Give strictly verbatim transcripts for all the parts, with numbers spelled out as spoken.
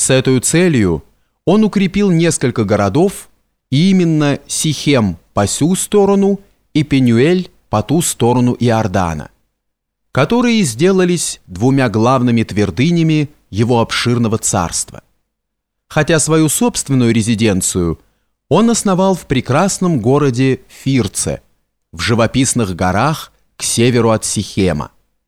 С этой целью он укрепил несколько городов, и именно Сихем по сю сторону и Пенюэль по ту сторону Иордана, которые сделались двумя главными твердынями его обширного царства. Хотя свою собственную резиденцию он основал в прекрасном городе Фирце, в живописных горах к северу от Сихема.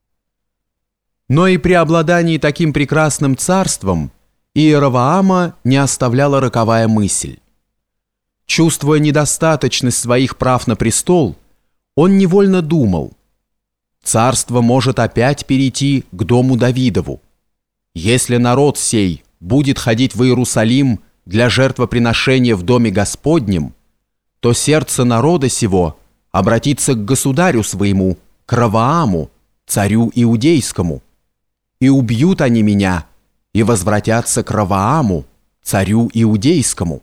Но и при обладании таким прекрасным царством Иеровоама не оставляла роковая мысль. Чувствуя недостаточность своих прав на престол, он невольно думал: царство может опять перейти к дому Давидову. Если народ сей будет ходить в Иерусалим для жертвоприношения в доме Господнем, то сердце народа сего обратится к государю своему, к Ровоаму, царю иудейскому, и убьют они меня, и возвратятся к Ровоаму, царю иудейскому.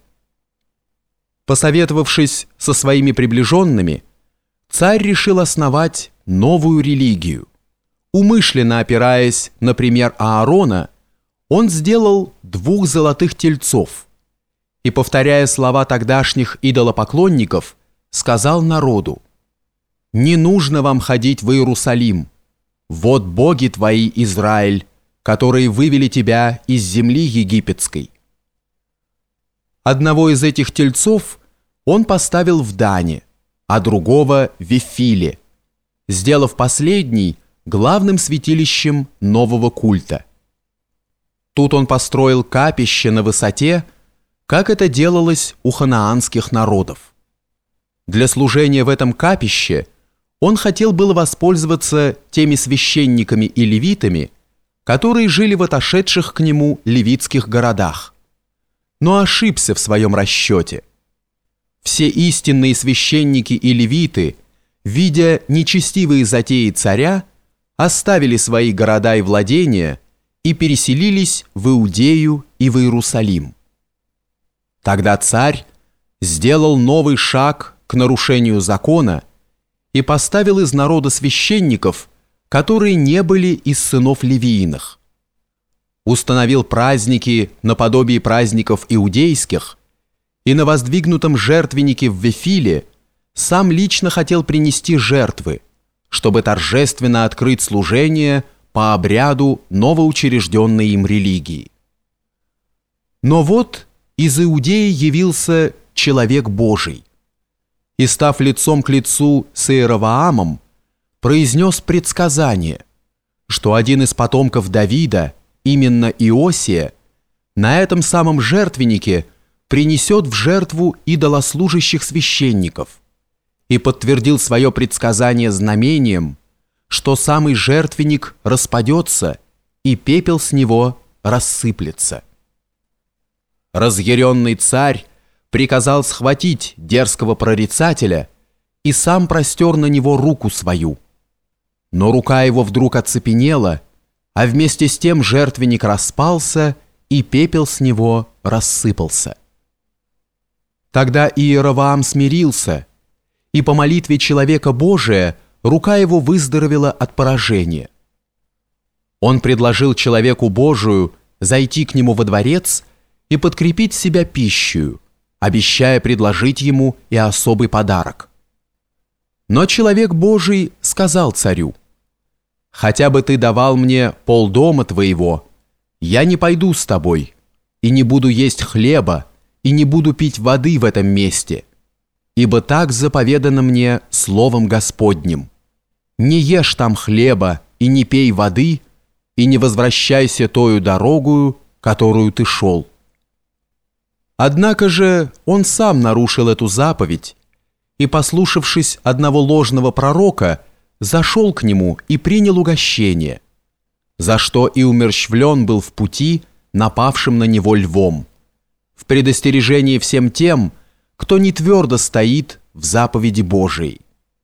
Посоветовавшись со своими приближенными, царь решил основать новую религию. Умышленно опираясь на пример Аарона, он сделал двух золотых тельцов и, повторяя слова тогдашних идолопоклонников, сказал народу: «Не нужно вам ходить в Иерусалим. Вот боги твои, Израиль, которые вывели тебя из земли египетской». Одного из этих тельцов он поставил в Дане, а другого в Вифиле, сделав последний главным святилищем нового культа. Тут он построил капище на высоте, как это делалось у ханаанских народов. Для служения в этом капище он хотел было воспользоваться теми священниками и левитами, которые жили в отошедших к нему левитских городах, но ошибся в своем расчете. Все истинные священники и левиты, видя нечестивые затеи царя, оставили свои города и владения и переселились в Иудею и в Иерусалим. Тогда царь сделал новый шаг к нарушению закона и поставил из народа священников, которые не были из сынов Левииных. Установил праздники наподобие праздников иудейских, и на воздвигнутом жертвеннике в Вифиле сам лично хотел принести жертвы, чтобы торжественно открыть служение по обряду новоучрежденной им религии. Но вот из Иудеи явился человек Божий и, став лицом к лицу с Иеровоамом, произнес предсказание, что один из потомков Давида, именно Иосия, на этом самом жертвеннике принесет в жертву идолослужащих священников, и подтвердил свое предсказание знамением, что самый жертвенник распадется, и пепел с него рассыплется. Разъяренный царь приказал схватить дерзкого прорицателя и сам простер на него руку свою. Но рука его вдруг оцепенела, а вместе с тем жертвенник распался, и пепел с него рассыпался. Тогда Иеровоам смирился, и по молитве человека Божия рука его выздоровела от поражения. Он предложил человеку Божию зайти к нему во дворец и подкрепить себя пищей, обещая предложить ему и особый подарок. Но человек Божий сказал царю: «Хотя бы ты давал мне полдома твоего, я не пойду с тобой, и не буду есть хлеба, и не буду пить воды в этом месте, ибо так заповедано мне словом Господним: не ешь там хлеба и не пей воды, и не возвращайся тою дорогою, которую ты шел». Однако же он сам нарушил эту заповедь и, послушавшись одного ложного пророка, зашел к нему и принял угощение, за что и умерщвлен был в пути напавшим на него львом, в предостережении всем тем, кто не твердо стоит в заповеди Божией.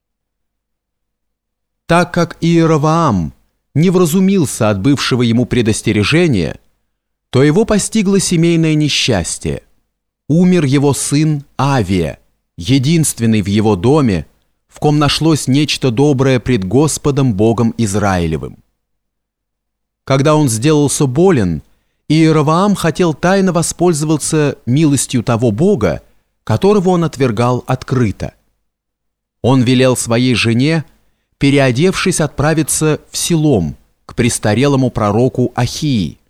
Так как Иеровоам не вразумился от бывшего ему предостережения, то его постигло семейное несчастье. Умер его сын Авия, единственный в его доме, в ком нашлось нечто доброе пред Господом Богом Израилевым. Когда он сделался болен Иеровоам хотел тайно воспользоваться милостью того Бога, которого он отвергал открыто. Он велел своей жене, переодевшись, отправиться в Силом к престарелому пророку Ахии,